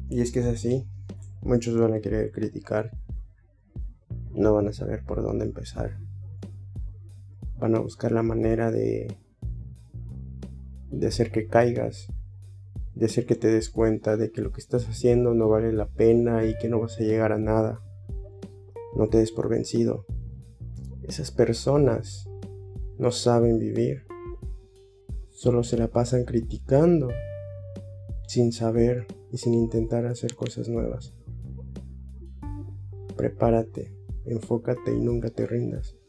Y es que es así. Muchos van a querer criticar, no van a saber por dónde empezar. Van a buscar la manera de hacer que caigas, de hacer que te des cuenta de que lo que estás haciendo no vale la pena y que no vas a llegar a nada. No te des por vencido. Esas personas no saben vivir. Solo se la pasan criticando, sin saber y sin intentar hacer cosas nuevas. Prepárate, enfócate y nunca te rindas.